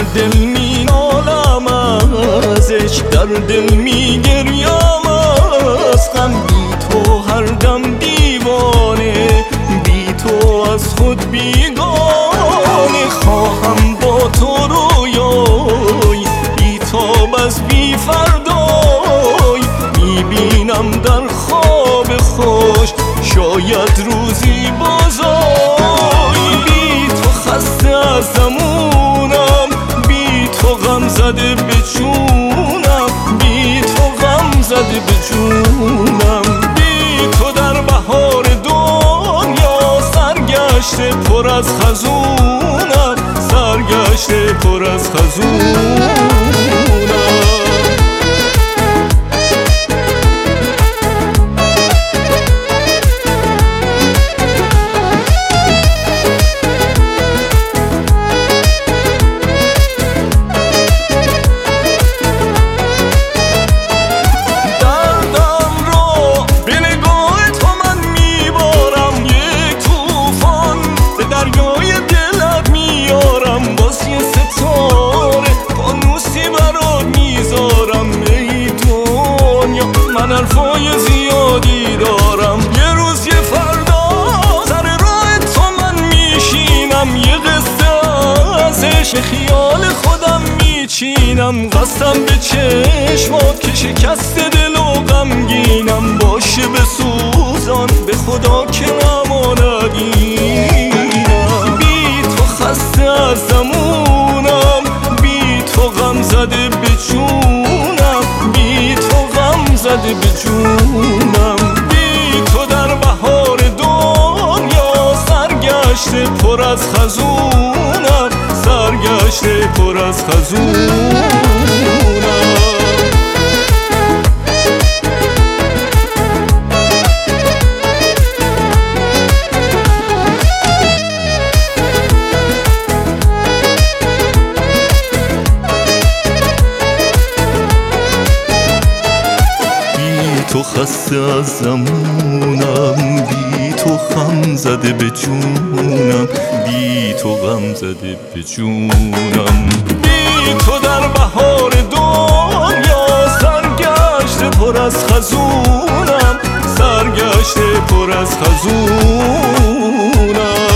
دل می نالم ازش، در دل می گریم از غم. بی تو هر دم دیوانه، بی تو از خود بیگانه. خواهم با تو رویای بی تاب از بی فردای، میبینم در خواب خوش شاید روزی بازای. بی تو خسته از زمونم، بی تو غم زده به جونم، بی تو غم زده به جونم. بی تو در بهار دنیا سرگشته پر از خزونم، سرگشته پر از خزونم. من حرفای زیادی دارم، یه روز یه فردا سر راه تو من میشینم. یه قصه ازش خیال خودم میچینم. قسم به چشمات که شکست دل و غمگینم. باشه بسوزان به خدا که نماند اینم. بی تو خسته از زمونم، بی تو غم زده به جونم، بی تو غم زده به جونم. بی تو در بهار دنیا سرگشته پر از خزونم، سرگشته پر از خزونم. تو خسته از زمونم، بی تو غم زده به جونم، بی تو غم زده به جونم. بی تو در بهار دنیا سرگشته پر از خزونم، سرگشته پر از خزونم.